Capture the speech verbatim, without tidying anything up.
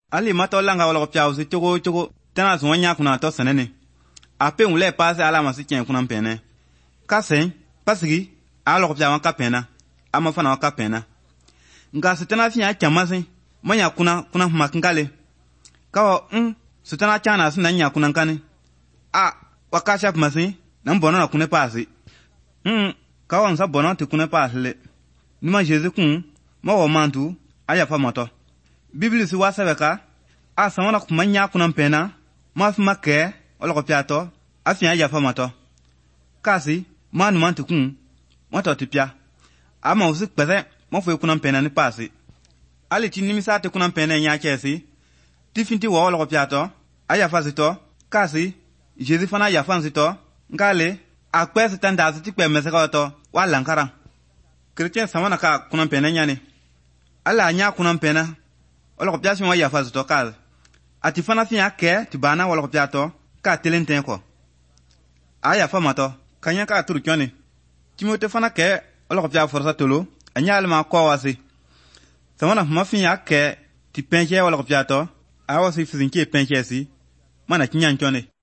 ali mato langa wala pya usi chogo chogo tana zwanya kuna to senene ape ule pase ala masike kuna mpene kase pasigi alo pya wanka pena ama fana wanka pena nga sitana fiya chamasi manya kuna kuna makngale kawo mm sitana chana sinanya kuna nkani a wakasha masi nambono na kuna pasi mm kawo nsa bono te kuna pasi le nima Jésus kun ma wo mantu aya fa moto Bibli si wasabeka a samana kumanya kuna mpena ma fi make wala ko piato afia aya fa moto kasi manu mantu kun moto tipia ama usi pese mo fo kuna mpena ni pasi ali ti nimisa te kuna mpena nya chesi tifinti wo wala ko piato aya fa zito kasi Jésus fana ya fa zito ngale akpese tanda ziti pe meseka to wala lankara Chrétien samana ka kuna mpena nyane ala nya kuna mpena wala ko piato wa ya fa zito kaze ati fana fi ake ti bana wala ko piato ka telenten ko aya fa mato kanya ka turu kyone Timote fana ke wala ko piato forsa tolo anya alma ko wasi samana ma fi ake ti penche wala ko piato awasi fizinke penche si mana kinyan kyone